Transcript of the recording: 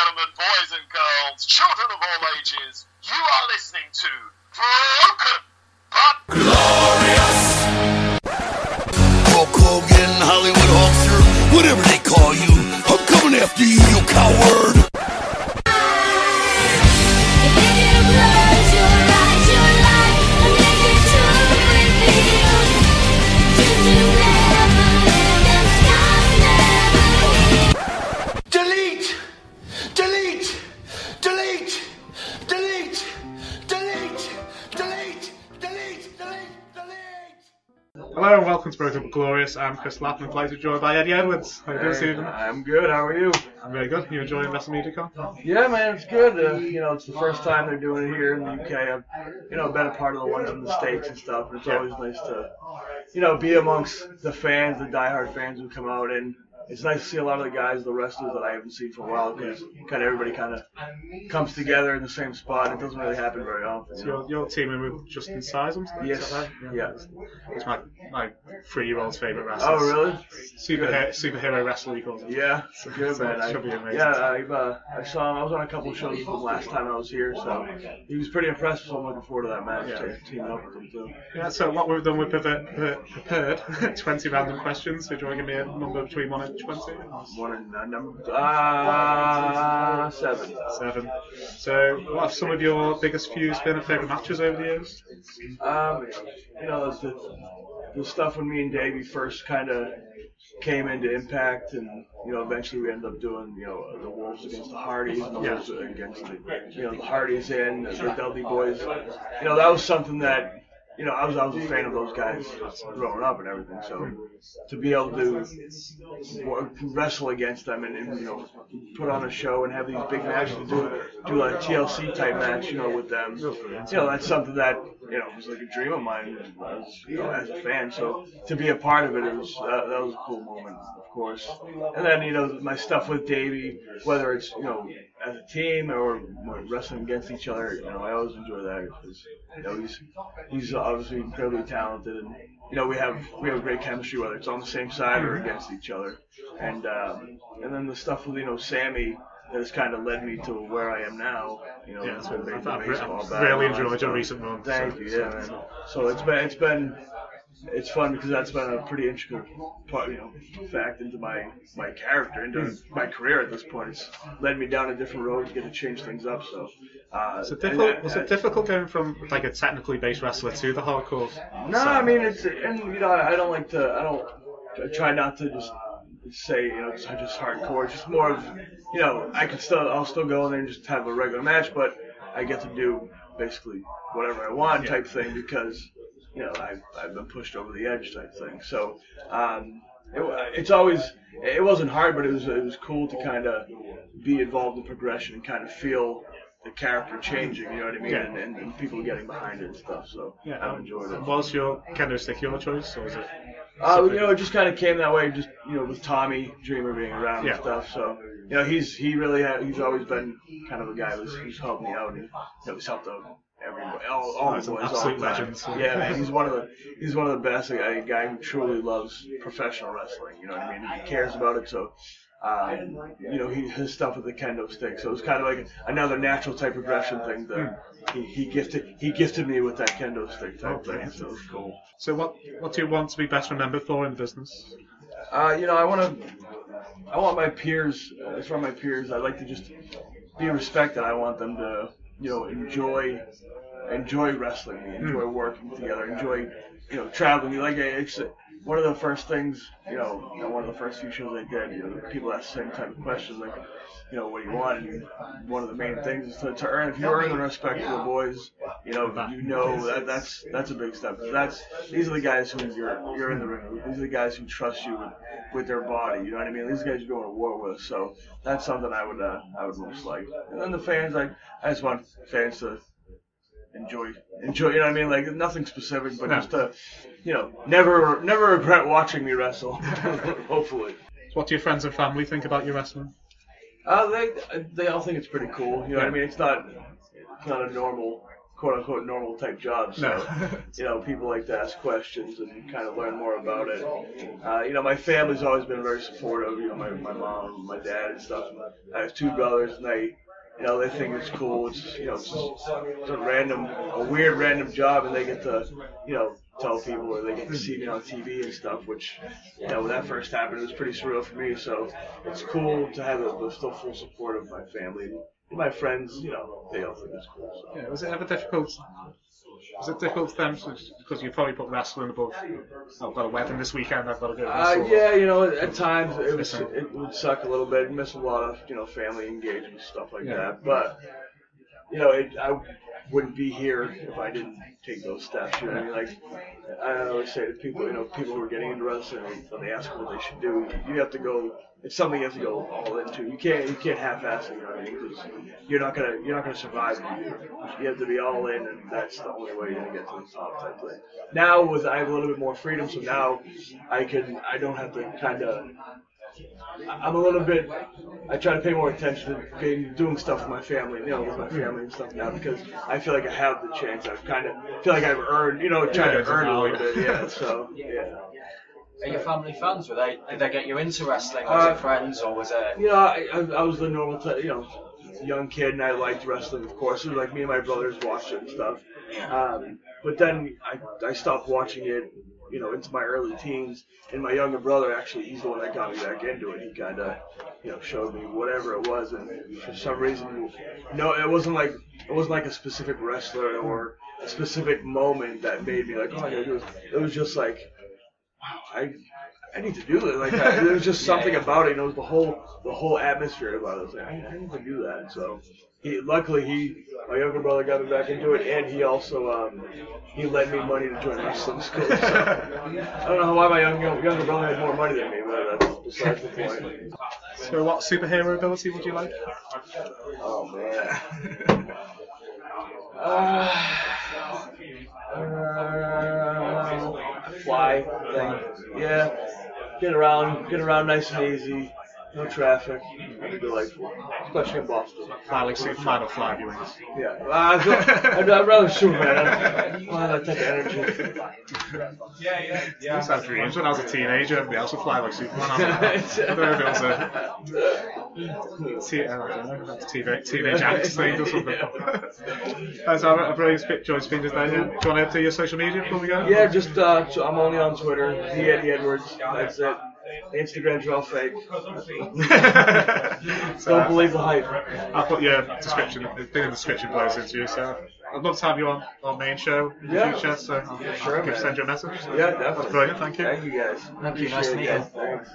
gentlemen, boys and girls, children of all ages, you are listening to Broken But Glorious! Hulk Hogan, Hollywood Hulkster, whatever they call you, I'm coming after you, you coward! Hello and welcome to Broken But Glorious. I'm Chris Lappin and played joined by Eddie Edwards. How are you doing, Stephen? I'm good, how are you? I'm very good. You enjoying WrestleMediacon? Yeah, man, it's good. It's the first time they're doing it here in the UK. I've, been a part of the ones in the States and stuff, and it's always nice to, be amongst the fans, the diehard fans who come out, and it's nice to see a lot of the guys, the wrestlers that I haven't seen for a while, because everybody comes together in the same spot. It doesn't really happen very often. So you're teaming with Justin Sisam? Yes. Yeah. It's my 3-year-old's favourite wrestler. Oh, really? Superhero wrestler, he calls it. Yeah, good, man. Should be amazing. Yeah, I saw him. I was on a couple of shows with him last time I was here, so he was pretty impressive, so I'm looking forward to that match, teaming up with him, too. Yeah, so what we've done, we've prepared 20 random questions. So do you want to give me a number between 1 and 20? 7. 7. So, what have some of your biggest feuds been and favourite matches over the years? The stuff when me and Davey first kind of came into Impact, and eventually we ended up doing the Wolves against the Hardys, and the Wolves against the Hardys and the Dudley Boys. That was something that. I was a fan of those guys growing up and everything, so to be able to wrestle against them and put on a show and have these big matches, do a TLC type match, with them, that's something that, was like a dream of mine as a fan. So to be a part of it, that was a cool moment, of course. And then, my stuff with Davey, whether it's, as a team or wrestling against each other, I always enjoy that because, he's obviously incredibly talented, and we have great chemistry, whether it's on the same side or against each other. And then the stuff with Sammy that has kind of led me to where I am now. I've really enjoyed your recent run. Thank you, man. So it's fun because that's been a pretty integral part, fact into my character, into my career at this point. It's led me down a different road to get to change things up. So, was it difficult going from like a technically based wrestler to the hardcore? No, I mean I try not to just say it's just hardcore. It's just more of I'll still go in there and just have a regular match, but I get to do basically whatever I want type thing because. I've been pushed over the edge type thing. So it wasn't hard, but it was cool to kind of be involved in progression and kind of feel the character changing. You know what I mean? Yeah. And people getting behind it and stuff. So I've enjoyed it. Was your kendo stick your choice, or was it? It just kind of came that way. Just with Tommy Dreamer being around and stuff. So he's always been kind of a guy who's helped me out. And he's helped out. Everybody, all the boys, absolute legends. Yeah, man, he's one of the best. A guy who truly loves professional wrestling. You know what I mean? He cares about it. So, his stuff with the kendo stick. So it was kind of like another natural type progression thing that he gifted me with that kendo stick type thing. So it was cool. So what do you want to be best remembered for in the business? I want my peers. As for my peers, I'd like to just be respected. I want them to. Enjoy wrestling, enjoy working together, enjoy, traveling. It's one of the first things, one of the first few shows I did, people ask the same type of questions, like, what do you want? And one of the main things is to earn, if you earn the respect of the boys, that's a big step. These are the guys who you're in the ring with. These are the guys who trust you with their body. You know what I mean? These guys you're going to war with. So that's something I would most like. And then the fans, I just want fans to enjoy. You know what I mean? Like nothing specific, but just to, never regret watching me wrestle. Hopefully. So what do your friends and family think about your wrestling? They all think it's pretty cool. You know what I mean? It's not a normal quote-unquote normal type job. So, No. people like to ask questions and kind of learn more about it. My family's always been very supportive. My mom, my dad and stuff. I have 2 brothers, and they think it's cool. It's just a weird random job, and they get to, tell people, or they get to see me on TV and stuff, which, when that first happened, it was pretty surreal for me. So it's cool to have the still full support of my family. And my friends, they all think it's cool. So. Yeah, was it ever difficult? Was it difficult for them because you probably put wrestling above? I've got a wedding this weekend. I've got to go. At times it would suck a little bit. Miss a lot of family engagement and stuff like that. But I wouldn't be here if I didn't take those steps. I mean? Like I always say to people, people who are getting into wrestling, when they ask what they should do, you have to go. It's something you have to go all into. You can't half-ass it. Because you're not gonna survive. You have to be all in, and that's the only way you're gonna get to the top type thing. Now I have a little bit more freedom, so now I don't have to kind of. I'm a little bit. I try to pay more attention to doing stuff with my family, with my family and stuff now, because I feel like I have the chance. I feel like I've earned, trying to earn a little bit. Yeah. So yeah. Are your family fans? Did they get you into wrestling? Was it friends, or was it? I was the normal, young kid, and I liked wrestling, of course. It was like me and my brothers watched it and stuff. But then I stopped watching it, into my early teens. And my younger brother, actually, he's the one that got me back into it. He kind of, showed me whatever it was, and for some reason, it wasn't like a specific wrestler or a specific moment that made me like, oh, I gotta do this. It was just like, wow, I need to do this. Like there was just something about it. It was the whole atmosphere about it. I was like, I need to do that. So my younger brother got me back into it, and he also he lent me money to join wrestling school. So I don't know why my younger brother had more money than me, but that's besides the point. So what superhero ability would you like? Oh man. Fly thing. Yeah. Get around nice and easy. No traffic. That'd be delightful. Especially in Boston. Fly like Superman or fly your wings? Yeah. I'd rather Superman. I don't have that type of energy. I used to have dreams when I was a teenager. Everybody else would fly like Superman. I don't know if it was a teenage angst thing or something. So I've really enjoyed speaking today. Do you want to do your social media before we go? Yeah, just so I'm only on Twitter. The Eddie Edwards. That's it. Instagram's all fake. Don't believe the hype. I'll put your description, the thing in the description blows into you, so I'd love to have you on our main show in the future, so I'll send you a message. So Yeah, definitely. That's brilliant, thank you. Thank you guys. Thank you, nice to meet you. Thanks.